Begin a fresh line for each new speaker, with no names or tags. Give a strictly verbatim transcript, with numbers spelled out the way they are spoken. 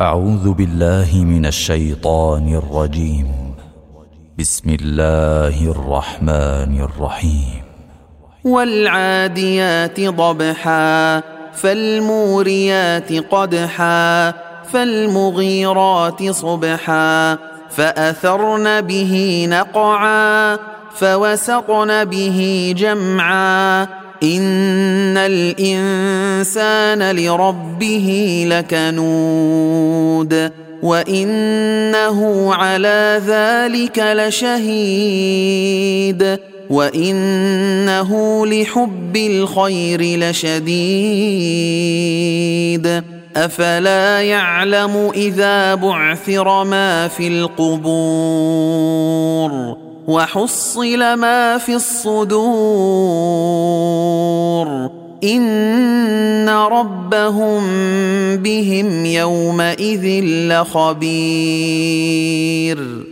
أعوذ بالله من الشيطان الرجيم. بسم الله الرحمن الرحيم.
والعاديات ضبحا فالموريات قدحا فالمغيرات صبحا فأثرن به نقعا فوسطن به جمعا إن الإنسان لربه لكنود وإنه على ذلك لشهيد وإنه لحب الخير لشديد أفلا يعلم إذا بعثر ما في القبور وحصل ما في الصدور إن ربهم بهم يومئذ لخبير.